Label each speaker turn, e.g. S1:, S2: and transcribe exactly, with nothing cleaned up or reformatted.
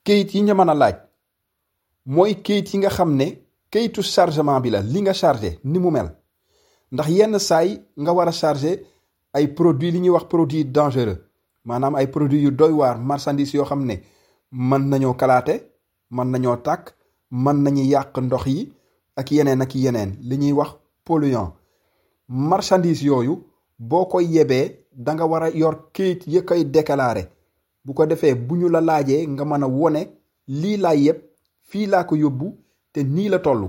S1: kayit yi nga mën a laaj mooy kayit yi nga xam ne kayitu chargement bi la, li nga chargé ni mu mel. ndax yenn saay nga war a chargé ay produits li ñuy wax produit dangereux maanaam ay produits yu doy waar, marchandise yoo xam ne mën nañoo kalaate, mën nañoo tàkk, mën nañu yàq ndox yi ak yeneen ak yeneen, li ñuy wax polluant. marchandise yooyu boo koy yebee da nga war a yor kayit ya koy déclaré, bu ko defee bu ñu la laajee nga mën a wone lii laa yeb, fii laa ko yóbbu te nii la toll.